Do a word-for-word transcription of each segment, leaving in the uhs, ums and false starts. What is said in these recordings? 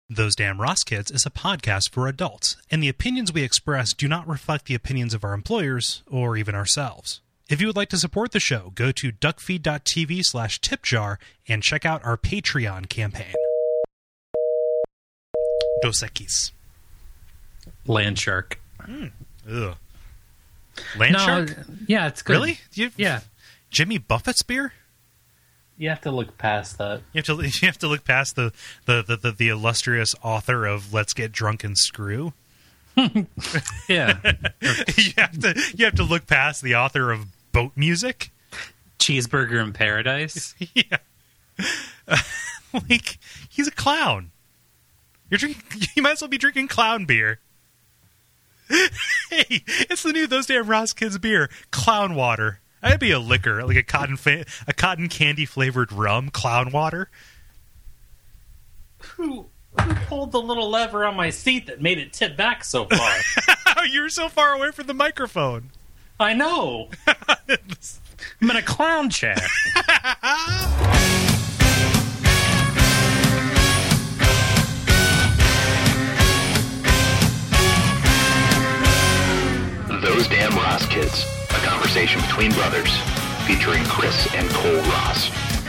Those Damn Ross Kids is a podcast for adults, and the opinions we express do not reflect the opinions of our employers or even ourselves. If you would like to support the show, go to duckfeed.tv slash tipjar and check out our Patreon campaign. Dos Equis. Land shark. Mm. Ugh. Land no, shark? Yeah, it's good. Really? You, yeah. Jimmy Buffett's beer? You have to look past that. You have to you have to look past the the, the, the, the illustrious author of Let's Get Drunk and Screw. Yeah. you have to you have to look past the author of Boat Music. Cheeseburger in Paradise. Yeah. Uh, like, he's a clown. You're drinking you might as well be drinking clown beer. Hey, it's the new Those Damn Ross Kids beer, Clown Water. That'd be a liquor, like a cotton fa- a cotton candy flavored rum, Clown Water. Who, who pulled the little lever on my seat that made it tip back so far? You're so far away from the microphone. I know. I'm in a clown chair. Those Damn Ross Kids, a conversation between brothers, featuring Chris and Cole Ross.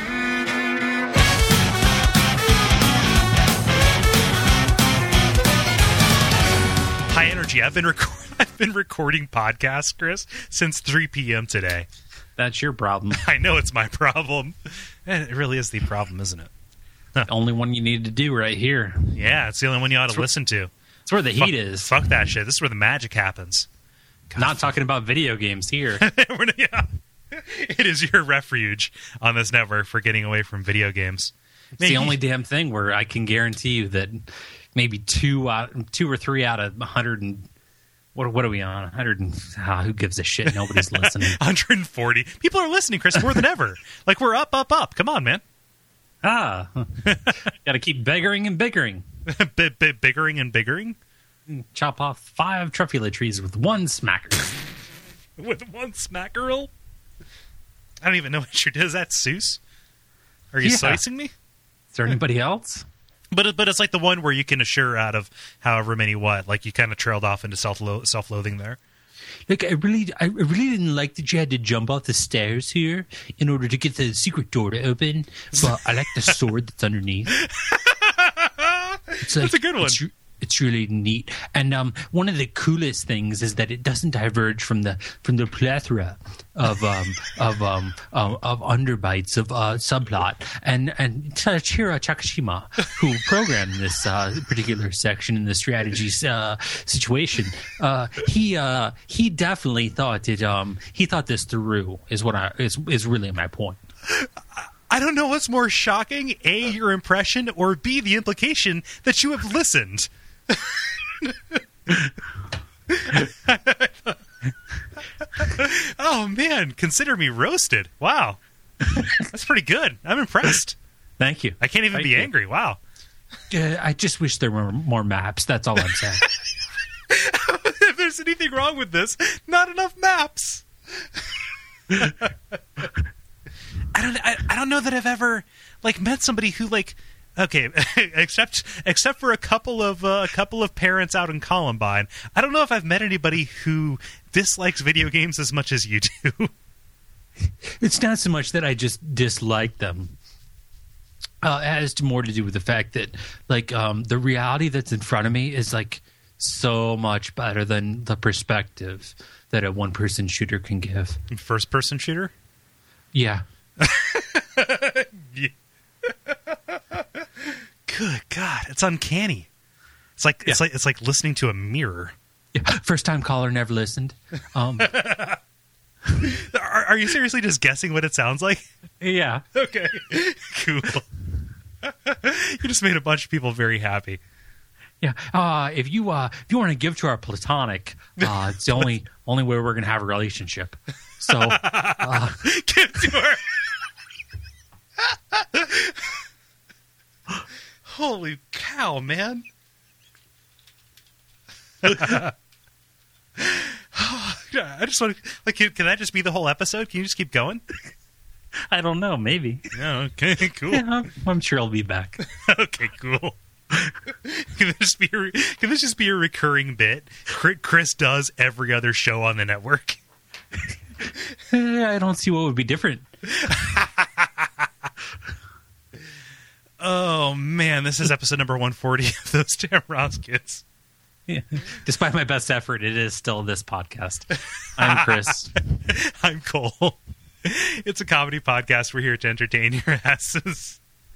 High energy. I've been rec- I've been recording podcasts, Chris, since three p.m. today. That's your problem. I know it's my problem. And it really is the problem, isn't it? Huh. The only one you need to do right here. Yeah, it's the only one you ought to it's listen to. It's where the fuck, heat is. Fuck that shit. This is where the magic happens. God, Not talking about video games here. Yeah. It is your refuge on this network for getting away from video games. It's Man, the only damn thing where I can guarantee you that maybe two out, two or three out of a hundred and what what are we on? A hundred and ah, who gives a shit? Nobody's listening. one hundred forty people are listening, Chris, more than ever. Like we're up, up, up. Come on, man. Ah, got to keep biggering and biggering, b- b- biggering and biggering. Chop off five truffula trees with one smacker. With one smackerel? I don't even know what you're doing. Is that Seuss? Are you yeah. slicing me? Is there anybody else? But but it's like the one where you can assure out of however many what. Like you kind of trailed off into self self-loathing there. Look, I really, I really didn't like that you had to jump off the stairs here in order to get the secret door to open. But I like the sword that's underneath. It's like, that's a good one. It's, It's really neat, and um, one of the coolest things is that it doesn't diverge from the from the plethora of um, of um, um, of underbites of uh, subplot. And and Tachira Chakashima, who programmed this uh, particular section in the strategy uh, situation, uh, he uh, he definitely thought it. Um, he thought this through. Is what I is is really my point. I don't know what's more shocking: A, your impression, or B, the implication that you have listened. Oh man, consider me roasted. Wow, that's pretty good. I'm impressed. Thank you. I can't even Thank be you. angry. Wow. Uh, I just wish there were more maps. That's all I'm saying. If there's anything wrong with this, not enough maps. I don't. I, I don't know that I've ever like met somebody who like. Okay, except except for a couple of uh, a couple of parents out in Columbine, I don't know if I've met anybody who dislikes video games as much as you do. It's not so much that I just dislike them. Uh, it has more to do with the fact that, like, um, the reality that's in front of me is like so much better than the perspective that a one-person shooter can give. First-person shooter? Yeah. Yeah. Good God, it's uncanny. It's like it's yeah. like it's like listening to a mirror. Yeah. First time caller, never listened. Um, are, are you seriously just guessing what it sounds like? Yeah. Okay. Cool. You just made a bunch of people very happy. Yeah. Uh, if you uh, if you want to give to our platonic, uh, it's the only only way we're gonna have a relationship. So uh, give to her. Holy cow, man. I just want to, like, can, can that just be the whole episode? Can you just keep going? I don't know, maybe. Yeah, okay, cool. Yeah, I'm, I'm sure I'll be back. Okay, cool. Can this be a, can this just be a recurring bit Chris does every other show on the network? I don't see what would be different. Oh man, this is episode number one forty of Those Damn Ross Kids. Yeah. Despite my best effort, it is still this podcast. I'm Chris. I'm Cole. It's a comedy podcast. We're here to entertain your asses.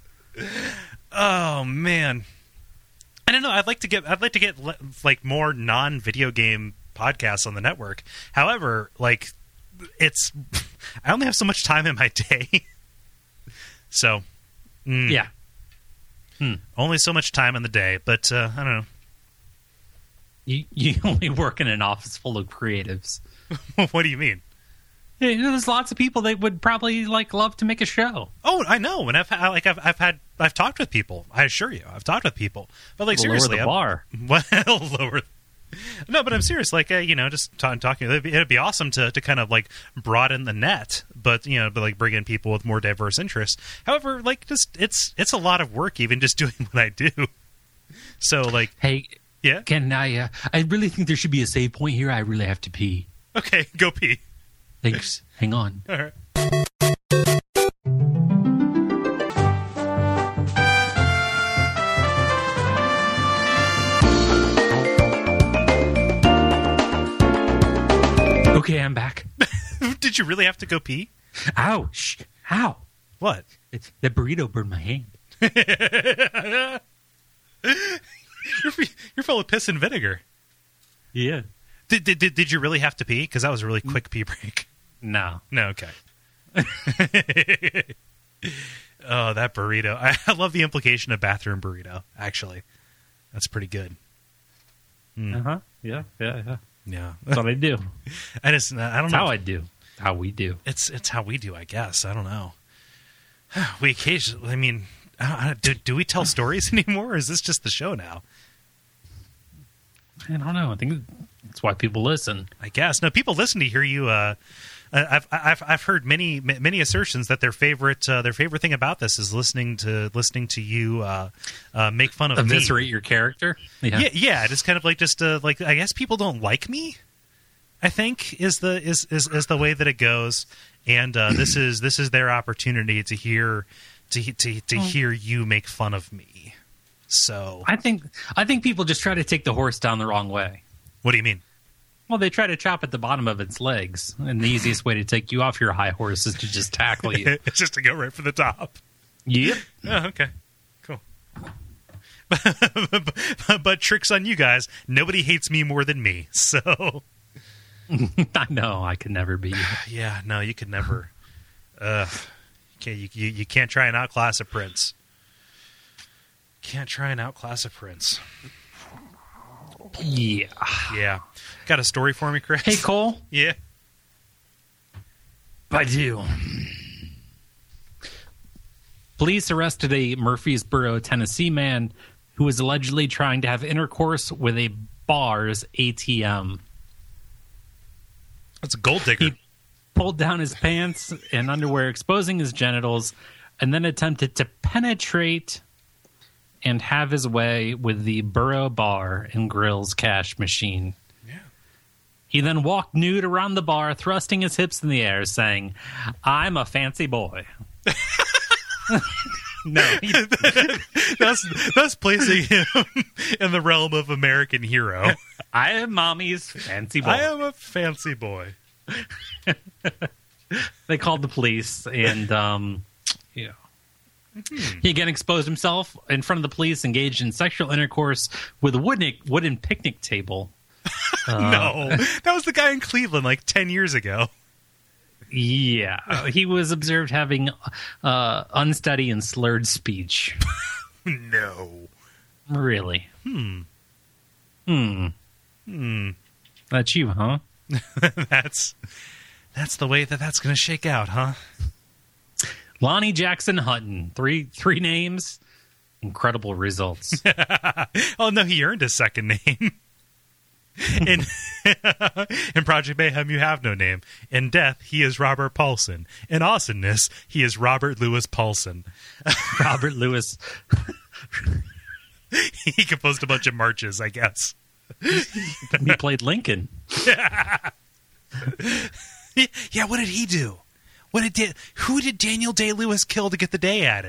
Oh man, I don't know. I'd like to get. I'd like to get like more non-video game podcasts on the network. However, like it's, I only have so much time in my day. So, mm, yeah, hmm. only so much time in the day. But uh, I don't know. You you only work in an office full of creatives. What do you mean? Yeah, there's lots of people that would probably like love to make a show. Oh, I know, and I've like I've I've had I've talked with people. I assure you, I've talked with people. But like We'll seriously, lower the I'm- bar. Well, lower. No, but I'm serious. Like uh, you know, just ta- talking. It'd be, it'd be awesome to, to kind of like broaden the net, but you know, but like bring in people with more diverse interests. However, like just it's it's a lot of work even just doing what I do. So like, Hey, yeah, can I? Uh, I really think there should be a save point here. I really have to pee. okay, go pee. Thanks. Hang on. All right. Okay, I'm back. Did you really have to go pee? Ow! Shh! Ow! What? It's, that burrito burned my hand. You're you're full of piss and vinegar. Yeah. Did did did, did you really have to pee? Because that was a really quick pee break. No. No, okay. Oh, that burrito. I, I love the implication of bathroom burrito, actually. That's pretty good. Uh huh. Yeah. Yeah. Yeah. Yeah. That's what I do. I just, I don't That's know. how I do. How we do. It's it's how we do, I guess. I don't know. We occasionally, I mean, I don't, I don't- do, do we tell stories anymore, or is this just the show now? I don't know. I think that's why people listen. I guess. No, people listen to hear you. Uh, I've I've I've heard many many assertions that their favorite uh, their favorite thing about this is listening to listening to you uh, uh, make fun of me. Eviscerate your character. Yeah. Yeah, yeah. It's kind of like just uh, like I guess people don't like me. I think is the is is, is the way that it goes, and uh, this is this is their opportunity to hear to to to hear you make fun of me. So I think I think people just try to take the horse down the wrong way. what do you mean? Well, they try to chop at the bottom of its legs, and the easiest way to take you off your high horse is to just tackle you. It's just to go right for the top. Yep. Oh, okay, cool. but, but tricks on you guys. Nobody hates me more than me. So I know I could never be you. yeah, no, you could never. Uh, you, you, you, you can't try and outclass a prince. Can't try and outclass a prince. Yeah. Yeah. Got a story for me, Chris? Hey, Cole. Yeah. I do. Police arrested a Murfreesboro, Tennessee man who was allegedly trying to have intercourse with a bar's A T M. That's a gold digger. He pulled down his pants and underwear, exposing his genitals, and then attempted to penetrate and have his way with the Burro Bar and Grill's cash machine. Yeah. He then walked nude around the bar, thrusting his hips in the air, saying, "I'm a fancy boy." No, he, that's that's placing him in the realm of American hero. I am mommy's fancy boy. I am a fancy boy. They called the police, and um, yeah, he again exposed himself in front of the police, engaged in sexual intercourse with a wooden wooden picnic table. No, that was the guy in Cleveland like ten years ago. Yeah, he was observed having uh, unsteady and slurred speech. No. Really? Hmm. Hmm. Hmm. That's you, huh? that's that's the way that that's going to shake out, huh? Lonnie Jackson Hutton. Three three names. Incredible results. Oh no, he earned his second name. In in Project Mayhem, you have no name. In death, he is Robert Paulson. In awesomeness, he is Robert Louis Paulson. Robert Louis. He composed a bunch of marches, I guess. He played Lincoln. Yeah, what did he do? What did da- Who did Daniel Day-Lewis kill to get the day added?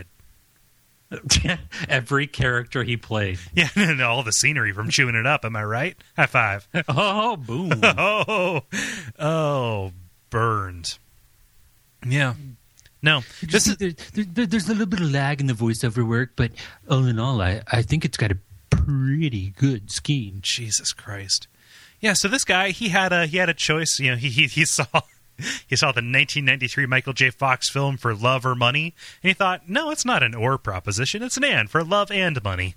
Every character he played. Yeah, no, no, all the scenery from Chewing It Up, am I right? High five. Oh, boom. Oh, oh, burned. Yeah. No, this is... There, there, there's a little bit of lag in the voiceover work, but all in all, I, I think it's got a pretty good scheme. Jesus Christ. Yeah, so this guy, he had a he had a choice. You know, he he, he saw he saw the nineteen ninety-three Michael J. Fox film For Love or Money, and he thought, no, it's not an or proposition, it's an and, for love and money.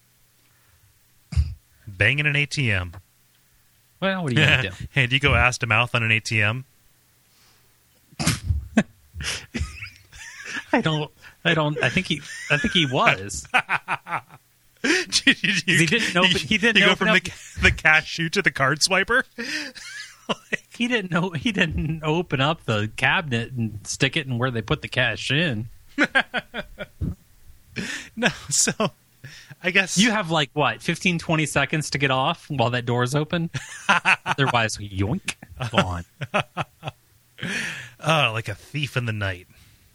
Banging an A T M. Well, what are you going to do? Hey, do you go ass to mouth on an A T M? I don't. I don't. I think he. I think he was. you, you, he didn't open. He didn't you go open from up, the, the cashew to the card swiper. like, he didn't know. He didn't open up the cabinet and stick it in where they put the cash in. No. So, I guess you have like what, fifteen, twenty seconds to get off while that door's open. Otherwise, yoink, gone. Oh, like a thief in the night.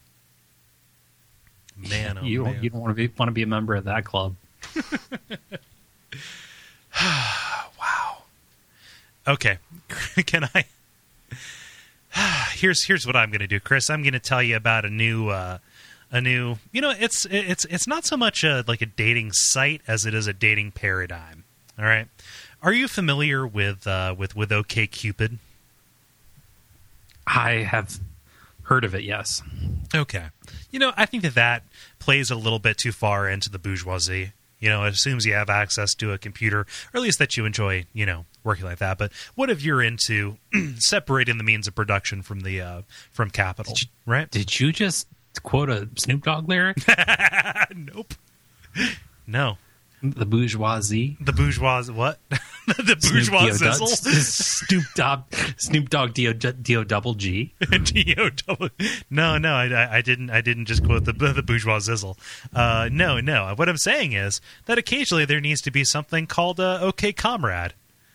Man, oh you man. you don't want to be want to be a member of that club. Wow. Okay. Can I? here's here's what I'm going to do, Chris. I'm going to tell you about a new uh, a new. You know, it's it's it's not so much a, like a dating site as it is a dating paradigm. All right. Are you familiar with uh, with with OkCupid? I have heard of it. Yes. Okay. You know, I think that that plays a little bit too far into the bourgeoisie. You know, it assumes you have access to a computer, or at least that you enjoy, you know, working like that. But what if you're into separating the means of production from the uh, from capital, did you, right? Did you just quote a Snoop Dogg lyric? Nope. No. The bourgeoisie. The bourgeois what? The bourgeois sizzle. Snoop Dogg. Snoop Dogg. D O double G. D O double. No, no, I, I didn't. I didn't just quote the the bourgeois sizzle. Uh, no, no. What I'm saying is that occasionally there needs to be something called uh, OK Comrade,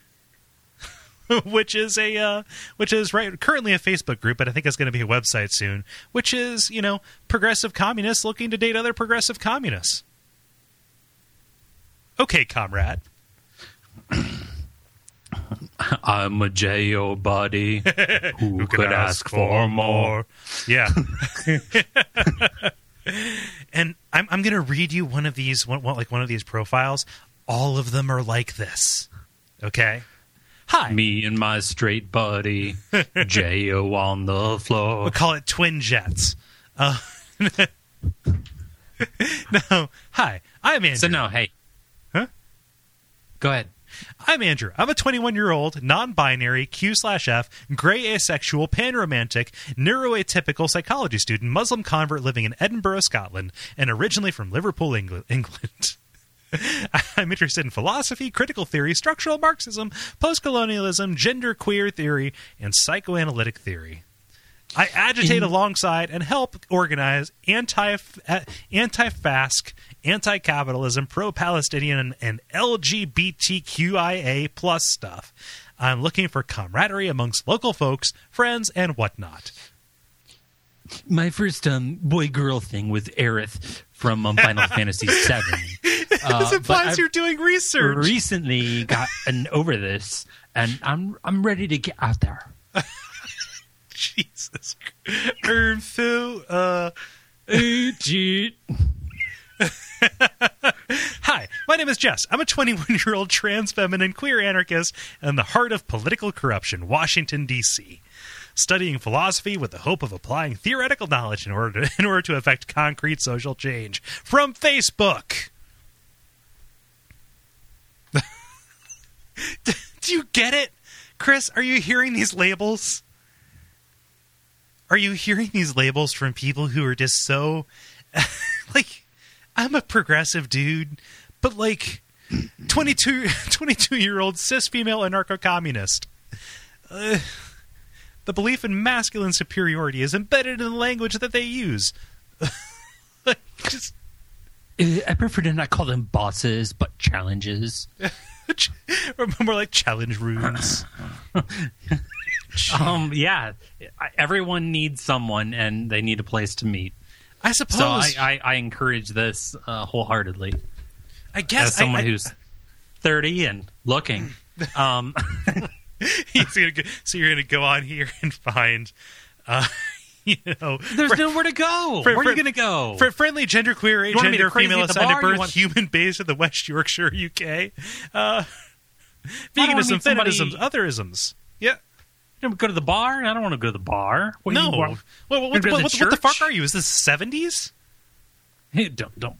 which is a uh, which is right currently a Facebook group, but I think it's going to be a website soon. Which is, you know, progressive communists looking to date other progressive communists. Okay, comrade. I'm a J O buddy who, who could ask, ask for more. Yeah. And I'm I'm going to read you one of these, one, one, like one of these profiles. All of them are like this. Okay. Hi. Me and my straight buddy, J O on the floor. We'll call it twin jets. Uh, no. Hi. I'm Andrew. So no. Hey. Huh? Go ahead. I'm Andrew. I'm a twenty-one-year-old, non-binary, Q slash F, gray asexual, panromantic, neuroatypical psychology student, Muslim convert living in Edinburgh, Scotland, and originally from Liverpool, England. I'm interested in philosophy, critical theory, structural Marxism, post-colonialism, gender queer theory, and psychoanalytic theory. I agitate alongside and help organize anti, anti-FASC, anti-capitalism, pro-Palestinian, and L G B T Q I A plus stuff. I'm looking for camaraderie amongst local folks, friends, and whatnot. My first um, boy-girl thing with Aerith from um, Final Fantasy seven. Uh, this implies you're doing research. Recently gotten over this, and I'm I'm ready to get out there. Jesus. Ernfu, uh... Hi, my name is Jess. I'm a twenty-one-year-old trans feminine queer anarchist in the heart of political corruption, Washington, D C, studying philosophy with the hope of applying theoretical knowledge in order to, in order to affect concrete social change. From Facebook. Do you get it? Chris, are you hearing these labels? Are you hearing these labels from people who are just so... like, I'm a progressive dude, but like twenty-two, twenty-two-year-old cis female anarcho-communist. Uh, the belief in masculine superiority is embedded in the language that they use. Just, Uh, I prefer to not call them bosses, but challenges. Or more like challenge rooms. um, yeah, everyone needs someone, and they need a place to meet. I suppose. So I, I, I encourage this uh, wholeheartedly. I guess as someone I, I, who's thirty and looking. Um, gonna go, so you're going to go on here and find, uh, you know, there's fr- nowhere to go. fr- Where fr- are you going to go? For friendly, genderqueer, You want me to gender, crazy female at the assigned at bar? You birth, want- human based in the West Yorkshire, U K. Uh, I don't wanna veganism, meet somebody- feminisms, otherisms. Yeah. You go to the bar? I don't want to go to the bar. What do No. you want? Well, what, what, Go to what, the what, what the fuck church? are you? Is this seventies? Hey, don't don't.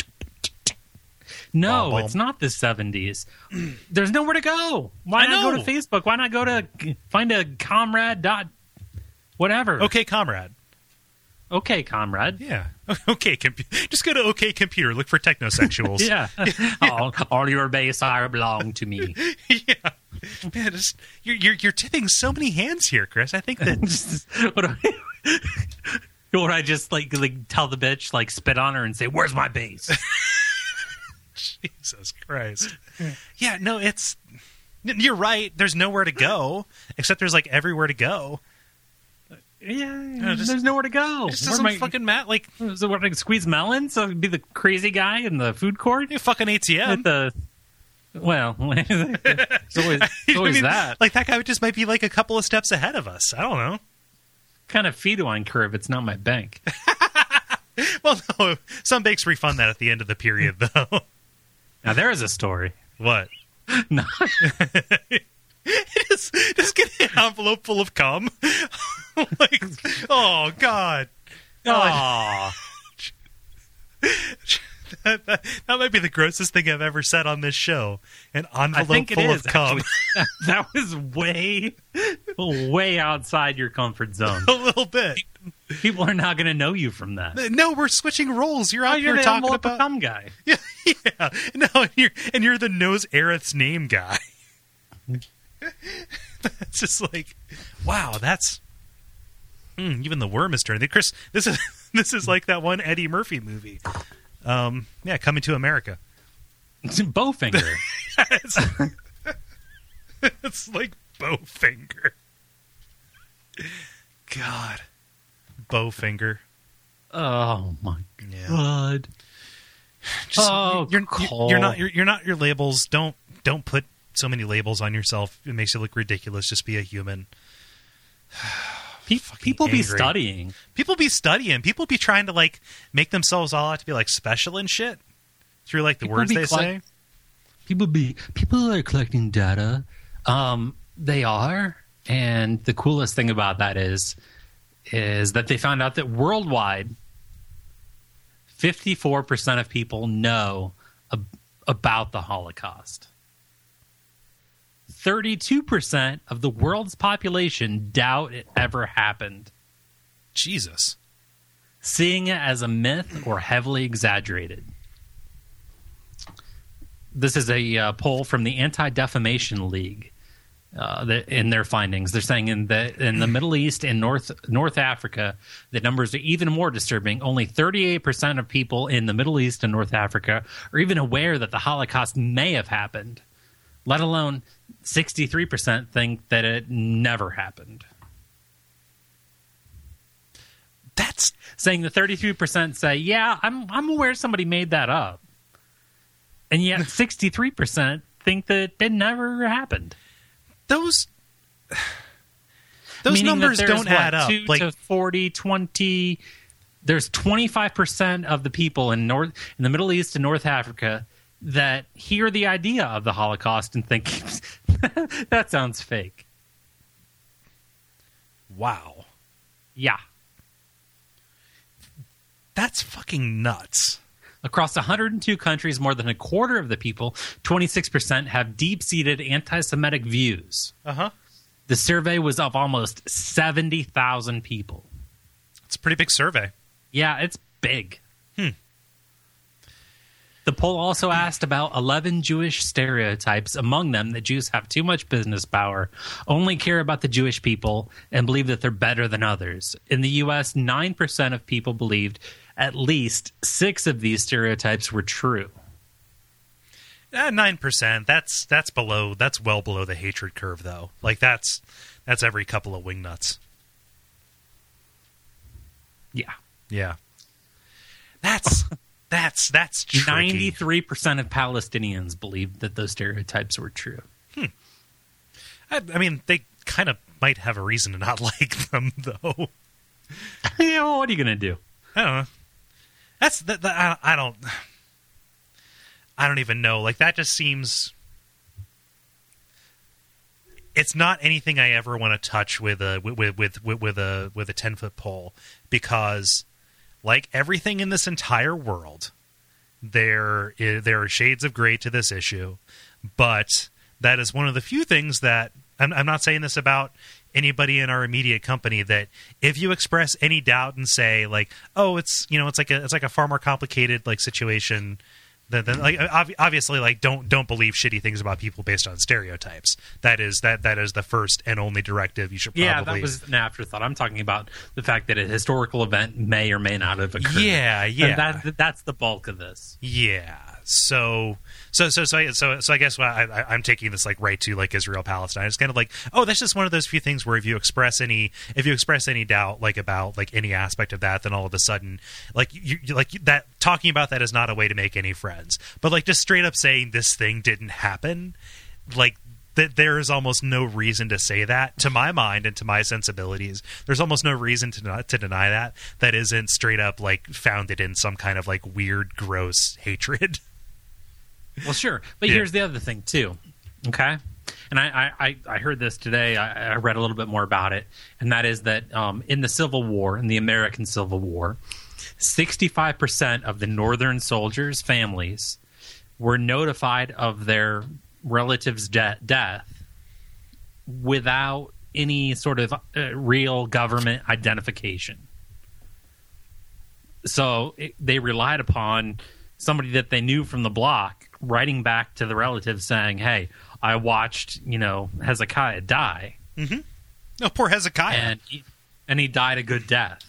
No, Bum, bum. it's not the seventies. There's nowhere to go. Why I not know. go to Facebook? Why not go to find a comrade dot whatever? Okay, comrade. Okay, comrade. Yeah. Okay, compu- just go to OK Computer. Look for technosexuals. Yeah. all, all your base are belong to me. yeah. Yeah, just you're, you're you're tipping so many hands here, Chris. I think that what do I, or I just like like tell the bitch, like spit on her and say, "Where's my base?" Jesus Christ. Yeah, no, it's you're right. There's nowhere to go except there's like everywhere to go. Yeah, just- there's nowhere to go. It just Where doesn't am I- fucking matter. Like So what, like squeeze melons? So be the crazy guy in the food court you fucking A T M. at the. Well, it's always, it's always I mean, that Like that guy just might be like a couple of steps ahead of us. I don't know. kind of fee do I incur if it's not my bank? Well, no, some banks refund that at the end of the period, though. Now there is a story. What? No, just, just get an envelope full of cum. Like, oh God. Aw. That, that, that might be the grossest thing I've ever said on this show. An I envelope think it full is. of cum. actually. That was way, way outside your comfort zone. A little bit. People are not going to know you from that. No, we're switching roles. You're Oh, out you're here the talking envelope about cum guy. Yeah, yeah. No, and you're and you're the knows Aerith's name guy. That's just like, wow. That's mm, even the worm is turning. Chris, this is this is like that one Eddie Murphy movie. Um, yeah, Coming to America. Bowfinger. it's, it's like Bowfinger. God, Bowfinger. Oh my Yeah. god. Just, Oh, you're, you're, Cole. you're not you're, you're not your labels. Don't don't put so many labels on yourself. It makes you look ridiculous. Just be a human. Pe- Fucking people be angry. studying. People be studying. People be trying to like make themselves all out to be like special and shit through like the People words be they cla- say. People be people are collecting data. Um, they are, and the coolest thing about that is is that they found out that worldwide, fifty-four percent of people know ab- about the Holocaust. thirty-two percent of the world's population doubt it ever happened, Jesus. seeing it as a myth or heavily exaggerated. This is a uh, poll from the Anti-Defamation League. Uh, the, in their findings, they're saying in the in the Middle East and North North Africa, the numbers are even more disturbing. Only thirty-eight percent of people in the Middle East and North Africa are even aware that the Holocaust may have happened, let alone sixty-three percent think that it never happened. That's Saying the thirty-three percent say, "Yeah, I'm I'm aware somebody made that up," and yet sixty-three percent think that it never happened. those those Meaning numbers that there's, don't what, add up. two Like to forty, twenty There's twenty-five percent of the people in North in the Middle East and North Africa that hear the idea of the Holocaust and think that sounds fake. wow. Yeah. That's fucking nuts. Across one hundred two countries, more than a quarter of the people, twenty-six percent, have deep-seated anti-Semitic views. Uh-huh. The survey was of almost seventy thousand people. It's a pretty big survey. Yeah, it's big. Hmm. The poll also asked about eleven Jewish stereotypes, among them that Jews have too much business power, only care about the Jewish people, and believe that they're better than others. In the U S, nine percent of people believed at least six of these stereotypes were true. Uh, nine percent. That's that's below. That's well below the hatred curve, though. Like that's that's every couple of wingnuts. Yeah, yeah. That's that's that's tricky. ninety-three percent of Palestinians believe that those stereotypes were true. Hmm. I, I mean, they kind of might have a reason to not like them, though. You know, what are you going to do? I don't know. That's that. that I, I don't. I don't even know. Like that just seems. It's not anything I ever want to touch with a with with with, with a with a ten foot pole, because, like everything in this entire world, there is, there are shades of gray to this issue, but that is one of the few things that I'm, I'm not saying this about anybody in our immediate company, that if you express any doubt and say like, oh, it's you know it's like a it's like a far more complicated like situation. Then, then, like obviously, like don't don't believe shitty things about people based on stereotypes. That is that that is the first and only directive you should probably. Yeah, that was an afterthought. I'm talking about the fact that a historical event may or may not have occurred. Yeah, yeah. And that that's the bulk of this. Yeah. So so so so I, so so I guess I, I, I'm taking this like right to like Israel Palestine. It's kind of like, oh, that's just one of those few things where if you express any if you express any doubt like about like any aspect of that, then all of a sudden like you, you like that talking about that is not a way to make any friends. But like just straight up saying this thing didn't happen, like that there is almost no reason to say that to my mind and to my sensibilities. There's almost no reason to not to deny that that isn't straight up like founded in some kind of like weird gross hatred. Well, sure. But yeah. Here's the other thing, too. Okay? And I, I, I heard this today. I, I read a little bit more about it. And that is that um, in the Civil War, in the American Civil War, sixty-five percent of the Northern soldiers' families were notified of their relatives' de- death without any sort of uh, real government identification. So it, they relied upon somebody that they knew from the block writing back to the relatives saying, hey, I watched, you know, Hezekiah die. Mm-hmm. Oh, poor Hezekiah. And he, and he died a good death.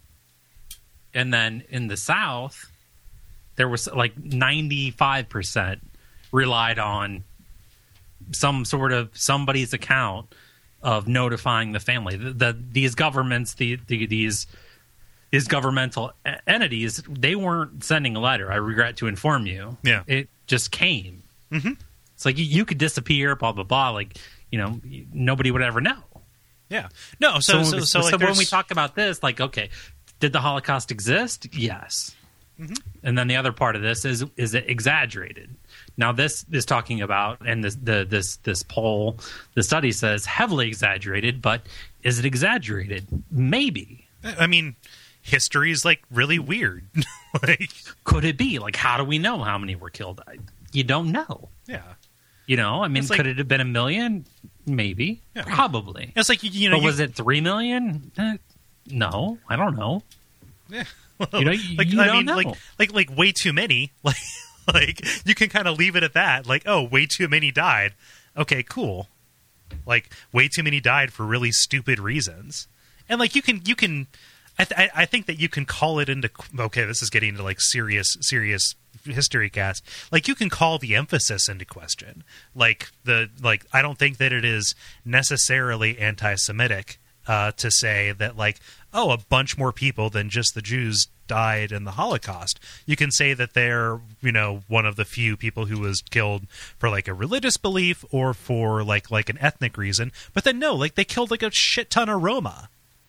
And then in the South, there was like ninety-five percent relied on some sort of somebody's account of notifying the family. The, the, these governments, the, the, these... These governmental entities, they weren't sending a letter. I regret to inform you. Yeah. It just came. Mm-hmm. It's like you, you could disappear, blah, blah, blah. Like, you know, nobody would ever know. Yeah. No, so so, so, so, like so when there's... we talk about this, like, okay, did the Holocaust exist? Yes. Mm-hmm. And then the other part of this is, is it exaggerated? Now, this is talking about, and this, the, this, this poll, the study says heavily exaggerated, but is it exaggerated? Maybe. I mean... History is like really weird. Like, could it be? Like, how do we know how many were killed? You don't know. Yeah. You know, I mean, like, could it have been a million? Maybe. Yeah. Probably. It's like, you, you know. But you, was it three million? Eh, no, I don't know. Yeah. Well, you know, you, like, you I don't mean, know. like, like, like way too many. Like, like you can kind of leave it at that. Like, oh, way too many died. Okay, cool. Like, way too many died for really stupid reasons. And like, you can, you can. I, th- I think that you can call it into okay. This is getting into like serious, serious history cast. Like you can call the emphasis into question. Like the like, I don't think that it is necessarily anti-Semitic uh, to say that like, oh, a bunch more people than just the Jews died in the Holocaust. You can say that they're, you know, one of the few people who was killed for like a religious belief or for like like an ethnic reason. But then no, like they killed like a shit ton of Roma.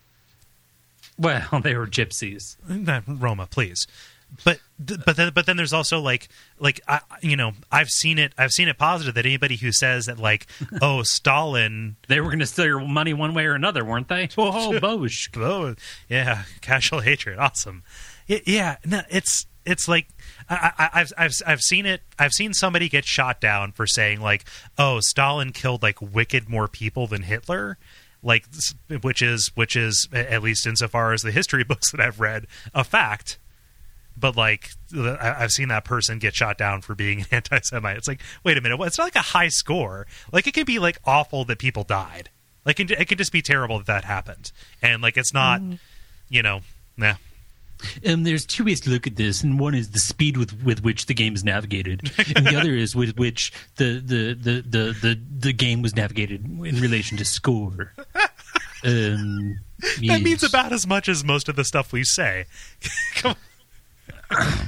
Well, they were gypsies. Not Roma, please. But but then but then there's also like like I, you know I've seen it I've seen it positive that anybody who says that like oh Stalin they were going to steal your money one way or another, weren't they? Oh, Bosch. Oh yeah, casual hatred, awesome. It, yeah, no, it's it's like I, I, I've I've I've seen it. I've seen somebody get shot down for saying like oh Stalin killed like wicked more people than Hitler. Like, which is, which is, at least insofar as the history books that I've read, a fact. But, like, I've seen that person get shot down for being an anti-Semite. It's like, wait a minute, well, it's not like a high score. Like, it can be, like, awful that people died. Like, it, it could just be terrible that that happened. And, like, it's not, mm. you know, nah. Um, there's two ways to look at this, and one is the speed with, with which the game is navigated, and the other is with which the the, the, the, the, the game was navigated in relation to score. Um, That yes. means about as much as most of the stuff we say. Come on.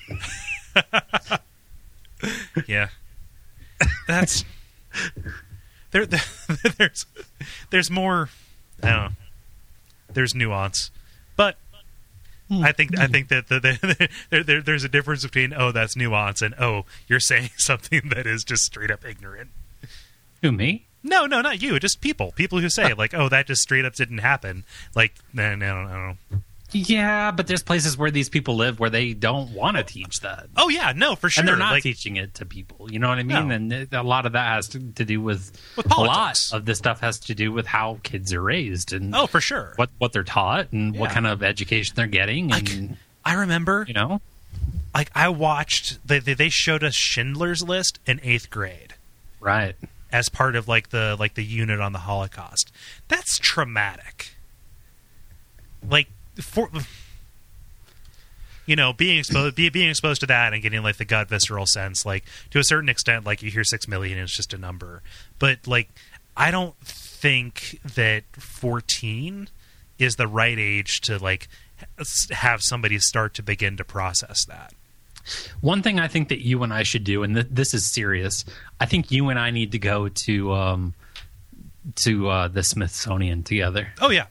Yeah. That's there, there there's there's more I don't know. There's nuance. But I think I think that the, the, there, there, there's a difference between oh that's nuance and oh you're saying something that is just straight up ignorant. Who, me? No, no, not you. Just people. People who say like oh that just straight up didn't happen. Like no, no, no, no. Yeah, but there's places where these people live where they don't want to teach that. Oh yeah, no, for sure. And they're not like, teaching it to people. You know what I mean? No. And it, a lot of that has to, to do with, With a politics. lot of this stuff has to do with how kids are raised and oh, for sure. what what they're taught and what Yeah. kind of education they're getting. And I remember, you know, like I watched. They they they showed us Schindler's List in eighth grade right? as part of like the like the unit on the Holocaust. That's traumatic. Like for. You know, being exposed, be, being exposed to that and getting like the gut visceral sense, like to a certain extent, like you hear six million, it's just a number. But like, I don't think that fourteen is the right age to like have somebody start to begin to process that. One thing I think that you and I should do, and th- this is serious, I think you and I need to go to um, to uh, the Smithsonian together. Oh yeah,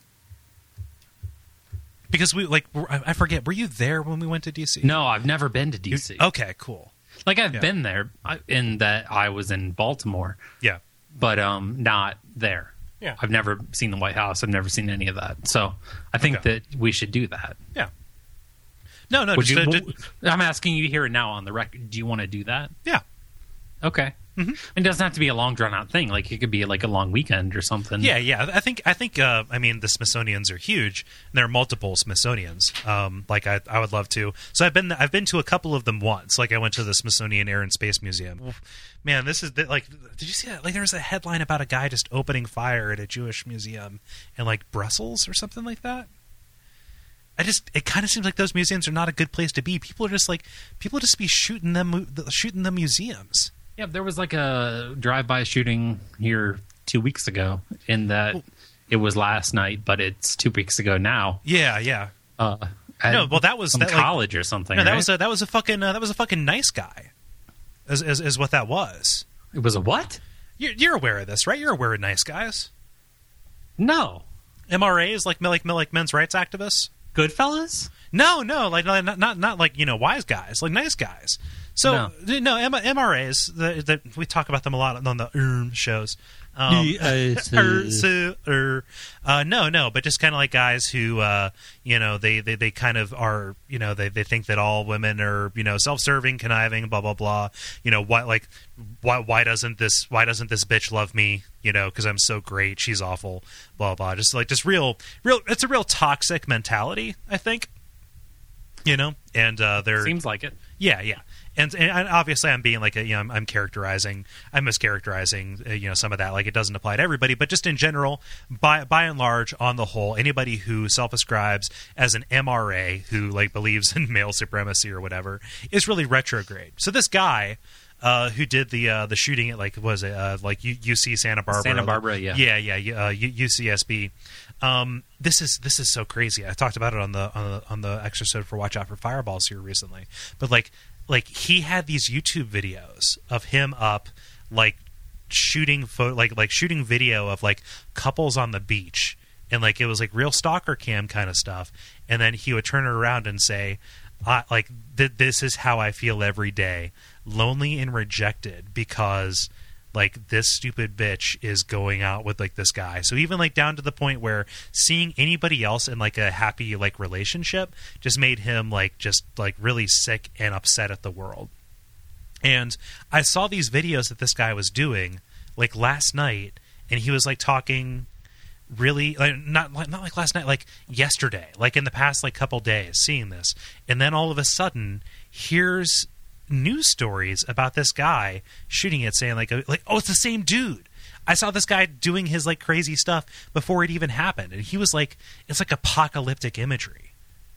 because we like I I forget. Were you there when we went to D C? No, I've never been to D You- C. Okay, cool. Like I've Yeah. been there I- in that I was in Baltimore, Yeah, but um, not there. Yeah. I've never seen the White House. I've never seen any of that. So I think Okay. that we should do that. yeah. No, no. Would Just, you, uh, w- just- I'm asking you here and now on the record. Do you want to do that? yeah. Okay. Mm-hmm. It doesn't have to be a long drawn out thing. Like it could be like a long weekend or something. Yeah, yeah. I think I think uh, I mean the Smithsonians are huge. And there are multiple Smithsonians. Um, like I, I would love to. So I've been I've been to a couple of them once. Like I went to the Smithsonian Air and Space Museum. Man, this is the, like. Did you see that? Like there was a headline about a guy just opening fire at a Jewish museum in like Brussels or something like that. I just it kind of seems like those museums are not a good place to be. People are just like people just be shooting them shooting the museums. Yeah, there was like a drive-by shooting here two weeks ago. In that it was last night, but it's two weeks ago now. Yeah, yeah. Uh, No, well that was some that, like, college or something. No, that right? was a that was a fucking uh, that was a fucking nice guy, is, is is what that was. It was a what? You're, you're aware of this, right? You're aware of nice guys. No, M R As like like like men's rights activists. Goodfellas. No, no, like not not not like you know wise guys, like nice guys. So no, no M- MRAs that the, we talk about them a lot on the um, shows. Um, er, so, er, uh, no, no, but just kind of like guys who, uh, you know, they, they, they kind of are, you know, they, they think that all women are, you know, self-serving, conniving, blah blah blah. You know, why like why why doesn't this why doesn't this bitch love me? You know, because I'm so great, she's awful, blah blah. Just like just real real. It's a real toxic mentality, I think. You know, and uh, they're Seems like it. yeah, yeah. And, and obviously, I'm being like, a, you know, I'm, I'm characterizing, I'm mischaracterizing, uh, you know, some of that. Like, it doesn't apply to everybody, but just in general, by by and large, on the whole, anybody who self-ascribes as an M R A who like believes in male supremacy or whatever is really retrograde. So this guy uh, who did the uh, the shooting at like was it uh, like U- UC Santa Barbara, Santa Barbara, yeah, yeah, yeah, uh, U- UCSB. Um, this is this is so crazy. I talked about it on the on the on the episode for Watch Out for Fireballs here recently, but like. Like he had these YouTube videos of him up, like shooting photo, like like shooting video of like couples on the beach, and like it was like real stalker cam kind of stuff. And then he would turn it around and say, I, "Like th- this is how I feel every day, lonely and rejected because like this stupid bitch is going out with like this guy." So even like down to the point where seeing anybody else in like a happy like relationship just made him like just like really sick and upset at the world. And I saw these videos that this guy was doing like last night, and he was like talking really like not like not like last night, like yesterday, like in the past like couple days, seeing this, and then all of a sudden here's news stories about this guy shooting it, saying like like oh, it's the same dude. I saw this guy doing his like crazy stuff before it even happened, and he was like, it's like apocalyptic imagery.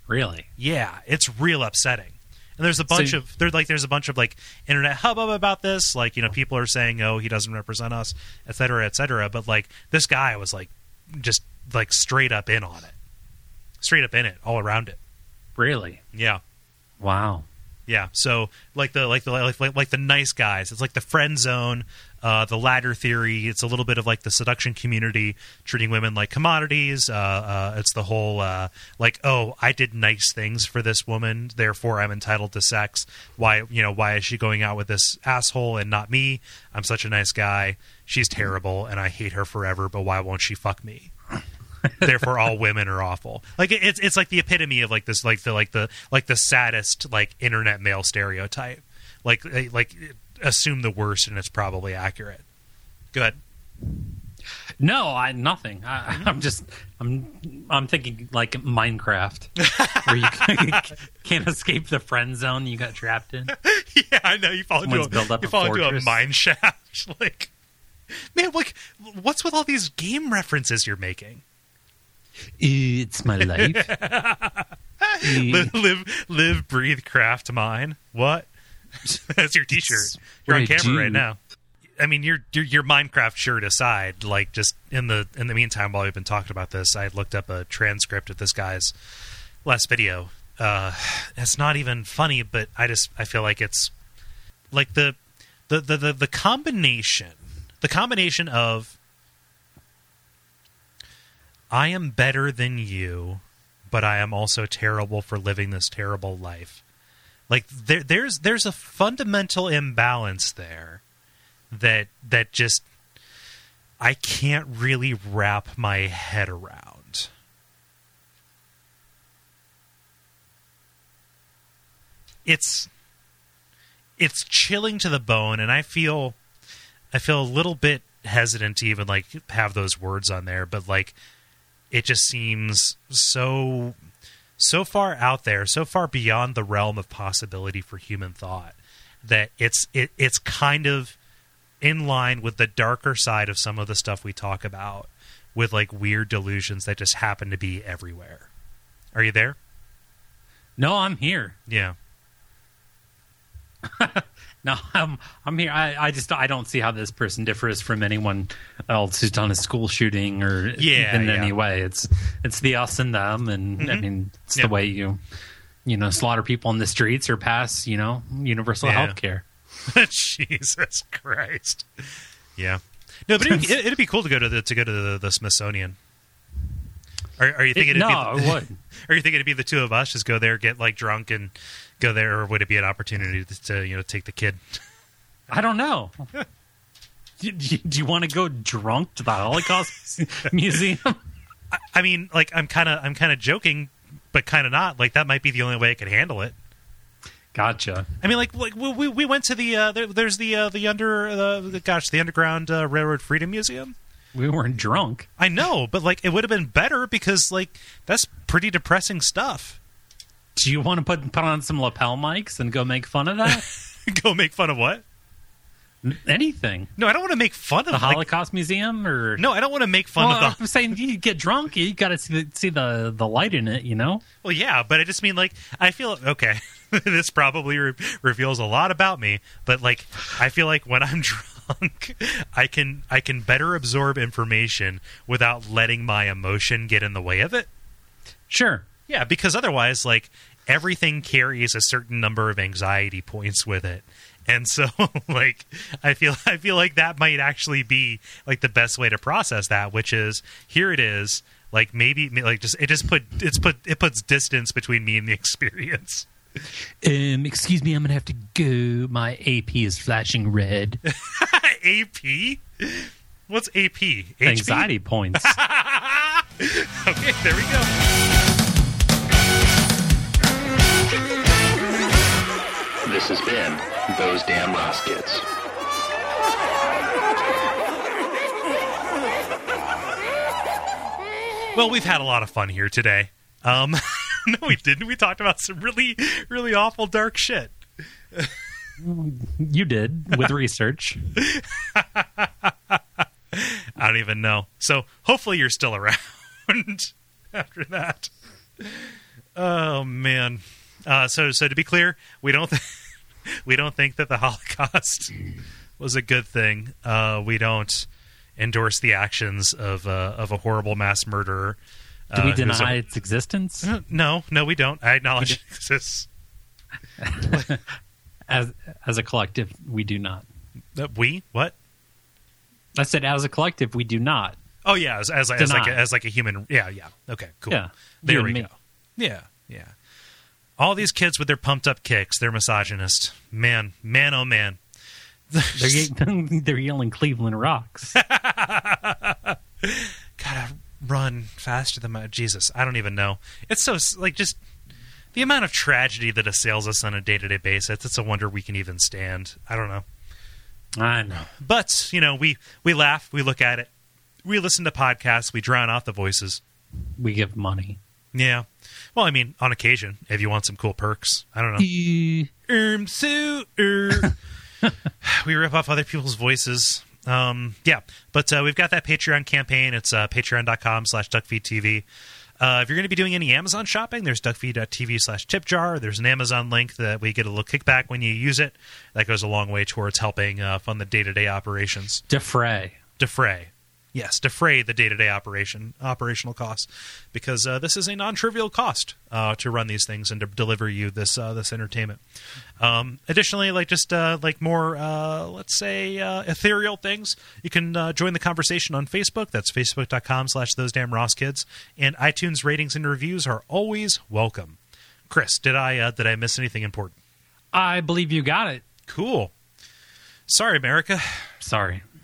Really? Yeah, it's real upsetting. And there's a bunch So- of there's like there's a bunch of like internet hubbub about this. Like, you know, people are saying, "Oh, he doesn't represent us," et cetera, et cetera. But like this guy was like just like straight up in on it, straight up in it, all around it. Really? Yeah, Wow. yeah. So like the like the like like, like the nice guys. It's like the friend zone, uh, the ladder theory. It's a little bit of like the seduction community treating women like commodities. Uh, uh, it's the whole uh, like, oh, I did nice things for this woman, therefore I'm entitled to sex. Why, you know, why is she going out with this asshole and not me? I'm such a nice guy. She's terrible and I hate her forever. But why won't she fuck me? Therefore, all women are awful. Like it- it's it's like the epitome of like this like the like the like the saddest like internet male stereotype. Like like assume the worst and it's probably accurate. Go ahead. No, I nothing. I, I'm just I'm I'm thinking like Minecraft, where you can't escape the friend zone you got trapped in. Yeah, I know you fall into Someone's a, built up you a fall into a fortress. mine shaft. Like, man, like what's with all these game references you're making? It's my life. live, live, live, breathe, craft, mine. What? That's your T-shirt. It's You're on what I camera do. right now. I mean, your, your your Minecraft shirt aside, like just in the in the meantime, while we've been talking about this, I looked up a transcript of this guy's last video. Uh, it's not even funny, but I just I feel like it's like the the the the, the combination the combination of I am better than you, but I am also terrible for living this terrible life. Like there, there's there's a fundamental imbalance there that that just I can't really wrap my head around. It's it's chilling to the bone, and I feel I feel a little bit hesitant to even like have those words on there, but like it just seems so so far out there, so far beyond the realm of possibility for human thought that it's it, it's kind of in line with the darker side of some of the stuff we talk about with like weird delusions that just happen to be everywhere. Are you there? No, I'm here. Yeah. No, I'm I'm here. I, I just I don't see how this person differs from anyone else who's done a school shooting or Yeah, in yeah. any way. It's it's the us and them, and I mean it's Yeah. the way you you know slaughter people in the streets or pass you know universal Yeah. health care. Jesus Christ. Yeah. No, but it'd, it'd be cool to go to the to go to the, the Smithsonian. Are, are you thinking? It- it'd no, be, it would. Are you thinking it'd be the two of us just go there, get like drunk, and go there, or would it be an opportunity to, to you know take the kid? I don't know. do, do, do you want to go drunk to the Holocaust Museum? I, I mean, like I'm kind of I'm kind of joking, but kind of not. Like that might be the only way I could handle it. Gotcha. I mean, like, like we we went to the uh, there, there's the uh, the under uh, the, gosh the Underground uh, Railroad Freedom Museum. We weren't drunk. I know, but like it would have been better because like that's pretty depressing stuff. Do you want to put put on some lapel mics and go make fun of that? Go make fun of what? Anything. No, I don't want to make fun of The like, Holocaust Museum or No, I don't want to make fun well, of the. I'm saying you get drunk, you got to see the, see the the light in it, you know. Well, yeah, but I just mean like I feel okay. This probably re- reveals a lot about me, but like I feel like when I'm drunk, I can I can better absorb information without letting my emotion get in the way of it. Sure. Yeah, because otherwise, like everything carries a certain number of anxiety points with it. And so, like, I feel I feel like that might actually be like the best way to process that, which is here it is. Like maybe like just it just put it's put it puts distance between me and the experience. Um, excuse me, I'm gonna have to go. My A P is flashing red. A P? What's A P? H P? Anxiety points. Okay, there we go. This has been Those Damn Ross Kids. Well, we've had a lot of fun here today. Um, no, we didn't. We talked about some really, really awful dark shit. You did with research. I don't even know. So hopefully you're still around after that. Oh man. Uh, so so to be clear, we don't th- we don't think that the Holocaust was a good thing. Uh, we don't endorse the actions of uh, of a horrible mass murderer. Do we uh, who's deny a- its existence? Uh, No, no, we don't. I acknowledge it exists. As as a collective, we do not. Uh, we what? I said, as a collective, we do not. Oh yeah, as as, as like a, Deny. as like a human. Yeah, yeah. Okay, cool. Yeah, there you we and me. go. Yeah, yeah. All these kids with their pumped up kicks, they're misogynist. Man, man, oh man. They're, ye- they're yelling Cleveland Rocks. Gotta run faster than my Jesus. I don't even know. It's so like just the amount of tragedy that assails us on a day to day basis. It's a wonder we can even stand. I don't know. I know. But you know, we we laugh, we look at it, we listen to podcasts, we drown out the voices. We give money. Yeah. Well, I mean, on occasion, if you want some cool perks, I don't know. Um, so, er, we rip off other people's voices. Um, yeah, but uh, we've got that Patreon campaign. It's uh, patreon.com slash duckfeedtv. Uh, if you're going to be doing any Amazon shopping, there's duckfeed.tv slash tipjar. There's an Amazon link that we get a little kickback when you use it. That goes a long way towards helping uh, fund the day-to-day operations. Defray. Defray. Yes, defray the day-to-day operation operational costs, because uh, this is a non-trivial cost uh, to run these things and to deliver you this uh, this entertainment. Um, additionally, like just uh, like more, uh, let's say, uh, ethereal things, you can uh, join the conversation on Facebook. That's facebook.com slash those damn Ross kids. And iTunes ratings and reviews are always welcome. Chris, did I uh, did I miss anything important? I believe you got it. Cool. Sorry, America. Sorry.